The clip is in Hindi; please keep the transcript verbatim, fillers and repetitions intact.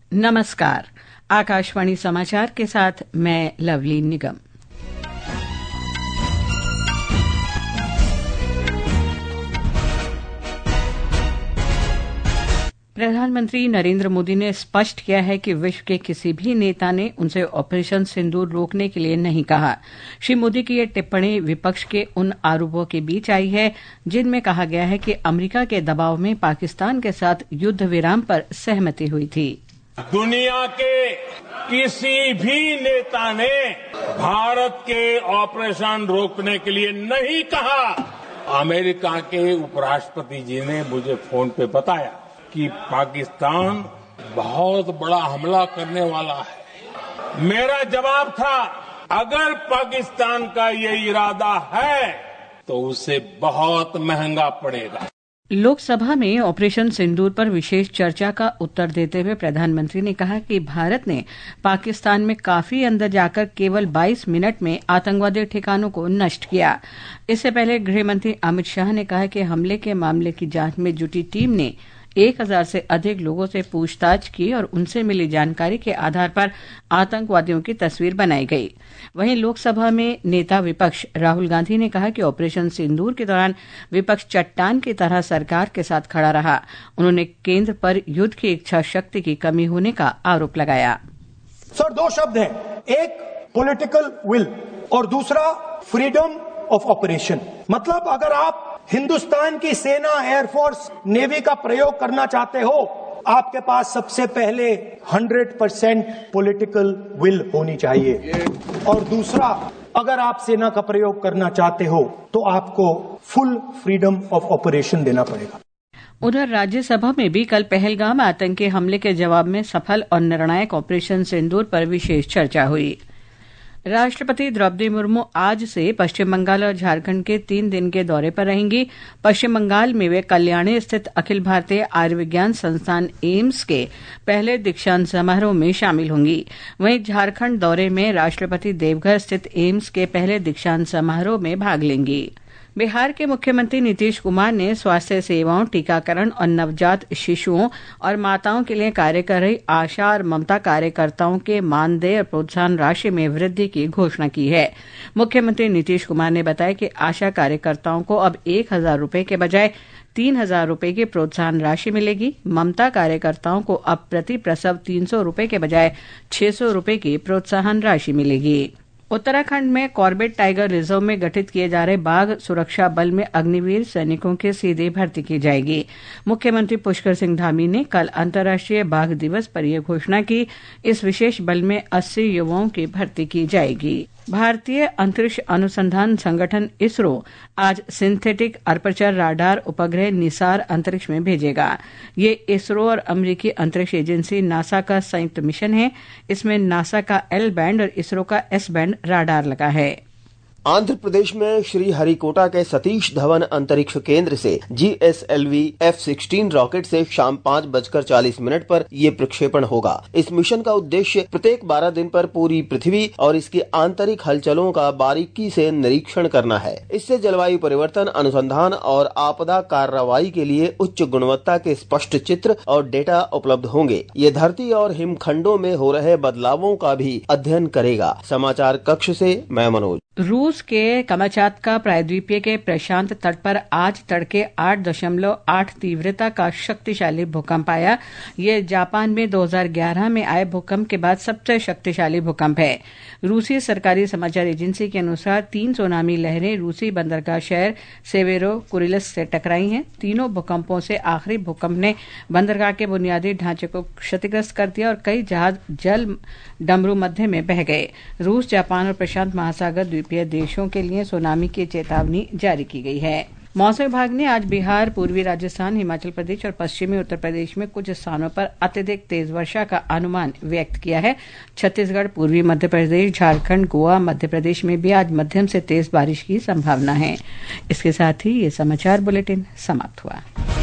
नमस्कार। आकाशवाणी समाचार के साथ मैं लवली निगम। प्रधानमंत्री नरेंद्र मोदी ने स्पष्ट किया है कि विश्व के किसी भी नेता ने उनसे ऑपरेशन सिंदूर रोकने के लिए नहीं कहा। श्री मोदी की यह टिप्पणी विपक्ष के उन आरोपों के बीच आई है जिनमें कहा गया है कि अमेरिका के दबाव में पाकिस्तान के साथ युद्ध विराम पर सहमति हुई थी। दुनिया के किसी भी नेता ने भारत के ऑपरेशन रोकने के लिए नहीं कहा। अमेरिका के उपराष्ट्रपति जी ने मुझे फोन पे बताया कि पाकिस्तान बहुत बड़ा हमला करने वाला है। मेरा जवाब था, अगर पाकिस्तान का ये इरादा है तो उसे बहुत महंगा पड़ेगा। लोकसभा में ऑपरेशन सिंदूर पर विशेष चर्चा का उत्तर देते हुए प्रधानमंत्री ने कहा कि भारत ने पाकिस्तान में काफी अंदर जाकर केवल बाईस मिनट में आतंकवादी ठिकानों को नष्ट किया। इससे पहले गृहमंत्री अमित शाह ने कहा कि हमले के मामले की जांच में जुटी टीम ने एक हजार से अधिक लोगों से पूछताछ की और उनसे मिली जानकारी के आधार पर आतंकवादियों की तस्वीर बनाई गई। वहीं लोकसभा में नेता विपक्ष राहुल गांधी ने कहा कि ऑपरेशन सिंदूर के दौरान विपक्ष चट्टान की तरह सरकार के साथ खड़ा रहा। उन्होंने केंद्र पर युद्ध की इच्छा शक्ति की कमी होने का आरोप लगाया। सर, दो शब्द हैं, एक पॉलिटिकल विल और दूसरा फ्रीडम ऑफ ऑपरेशन। मतलब अगर आप हिंदुस्तान की सेना, एयरफोर्स, नेवी का प्रयोग करना चाहते हो, आपके पास सबसे पहले हंड्रेड परसेंट पॉलिटिकल विल होनी चाहिए, और दूसरा, अगर आप सेना का प्रयोग करना चाहते हो तो आपको फुल फ्रीडम ऑफ ऑपरेशन देना पड़ेगा। उधर राज्यसभा में भी कल पहलगाम आतंकी हमले के जवाब में सफल और निर्णायक ऑपरेशन सिंदूर पर विशेष चर्चा हुई। राष्ट्रपति द्रौपदी मुर्मू आज से पश्चिम बंगाल और झारखंड के तीन दिन के दौरे पर रहेंगी। पश्चिम बंगाल में वे कल्याणी स्थित अखिल भारतीय आयुर्विज्ञान संस्थान एम्स के पहले दीक्षांत समारोह में शामिल होंगी। वहीं झारखंड दौरे में राष्ट्रपति देवघर स्थित एम्स के पहले दीक्षांत समारोह में भाग लेंगी। बिहार के मुख्यमंत्री नीतीश कुमार ने स्वास्थ्य सेवाओं, टीकाकरण और नवजात शिशुओं और माताओं के लिए कार्य कर रही आशा और ममता कार्यकर्ताओं के मानदेय और प्रोत्साहन राशि में वृद्धि की घोषणा की है। मुख्यमंत्री नीतीश कुमार ने बताया कि आशा कार्यकर्ताओं को अब एक हजार रूपये के बजाय तीन हजार रूपये की प्रोत्साहन राशि मिलेगी। ममता कार्यकर्ताओं को अब प्रति प्रसव तीन सौ रूपये के बजाय छह सौ रूपये की प्रोत्साहन राशि मिलेगी। उत्तराखंड में कॉर्बेट टाइगर रिजर्व में गठित किए जा रहे बाघ सुरक्षा बल में अग्निवीर सैनिकों की सीधे भर्ती की जाएगी। मुख्यमंत्री पुष्कर सिंह धामी ने कल अंतर्राष्ट्रीय बाघ दिवस पर यह घोषणा की। इस विशेष बल में अस्सी युवाओं की भर्ती की जाएगी। भारतीय अंतरिक्ष अनुसंधान संगठन इसरो आज सिंथेटिक अपर्चर राडार उपग्रह निसार अंतरिक्ष में भेजेगा। ये इसरो और अमेरिकी अंतरिक्ष एजेंसी नासा का संयुक्त मिशन है। इसमें नासा का एल बैंड और इसरो का एस बैंड राडार लगा है। आंध्र प्रदेश में श्रीहरिकोटा के सतीश धवन अंतरिक्ष केंद्र से G S L V F sixteen rocket से शाम पाँच बजकर चालीस मिनट पर ये प्रक्षेपण होगा। इस मिशन का उद्देश्य प्रत्येक बारह दिन पर पूरी पृथ्वी और इसकी आंतरिक हलचलों का बारीकी से निरीक्षण करना है। इससे जलवायु परिवर्तन, अनुसंधान और आपदा कार्रवाई के लिए उच्च गुणवत्ता के स्पष्ट चित्र और डेटा उपलब्ध होंगे। ये धरती और हिमखंडों में हो रहे बदलावों का भी अध्ययन करेगा। समाचार कक्ष से मैं मनोज। रूस के कमाचात्का प्रायद्वीपीय के प्रशांत तट पर आज तड़के आठ दशमलव आठ तीव्रता का शक्तिशाली भूकंप आया। ये जापान में दो हज़ार ग्यारह में आए भूकंप के बाद सबसे शक्तिशाली भूकंप है। रूसी सरकारी समाचार एजेंसी के अनुसार तीन सुनामी लहरें रूसी बंदरगाह शहर सेवेरो कुरिलस से टकराई हैं। तीनों भूकंपों से आखिरी भूकंप ने बंदरगाह के बुनियादी ढांचे को क्षतिग्रस्त कर दिया और कई जहाज जल डमरू मध्य में बह गए। रूस, जापान और प्रशांत महासागर द्वीपीय देशों के लिए सुनामी की चेतावनी जारी की गई है। मौसम विभाग ने आज बिहार, पूर्वी राजस्थान, हिमाचल प्रदेश और पश्चिमी उत्तर प्रदेश में कुछ स्थानों पर अत्यधिक तेज वर्षा का अनुमान व्यक्त किया है। छत्तीसगढ़, पूर्वी मध्य प्रदेश, झारखंड, गोवा, मध्य प्रदेश में भी आज मध्यम से तेज बारिश की संभावना है। इसके साथ ही ये समाचार बुलेटिन समाप्त हुआ।